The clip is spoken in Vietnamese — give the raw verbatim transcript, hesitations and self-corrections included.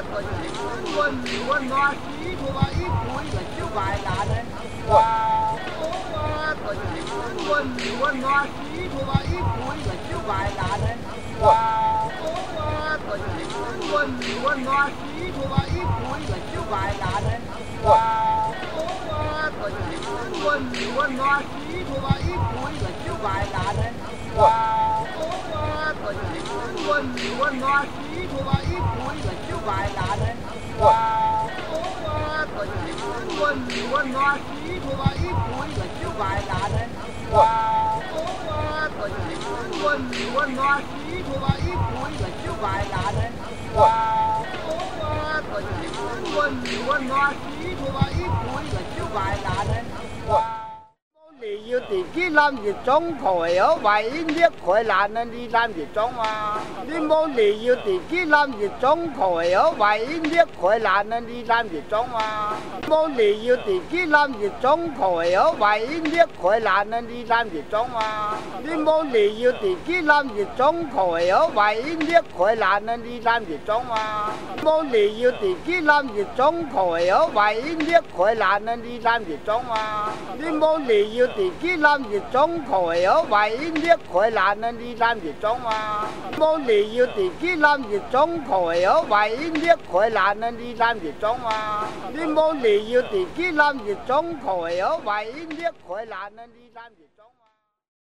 quân quân nó chỉ của ít cuối là chưa vài là đấy quân quân nó chỉ của ít cuối là chưa vài là đấy quân quân nó chỉ của ít cuối là chưa vài là đấy quân quân nó chỉ của ít cuối là chưa vài là đấy quân quân nó chỉ của ít cuối là chưa vài là đấy quân quân nó chỉ của ít cuối là chưa vài là đấy quân quân nó chỉ của ít cuối là chưa vài là đấy quân quân nó chỉ của ít cuối là chưa vài là đấy你要自己諗住種佢好，為呢佢難啊！你諗住種啊！你冇你要自己諗住種佢好，為呢佢難啊！你諗住種啊！冇你要自己諗住種佢好，為呢佢難啊！你諗住種啊！你冇你要自己諗住種佢好，為呢佢難啊！你諗住種啊！冇你要自己諗住種佢好，為呢佢難啊！你諗住種啊！你冇你要自己諗住種佢好，為呢佢難啊！你諗住種啊！冇你要自己諗住種佢好，為呢佢難啊！你諗住種啊！你冇你要自己諗住種佢好，為呢佢難啊！你諗住。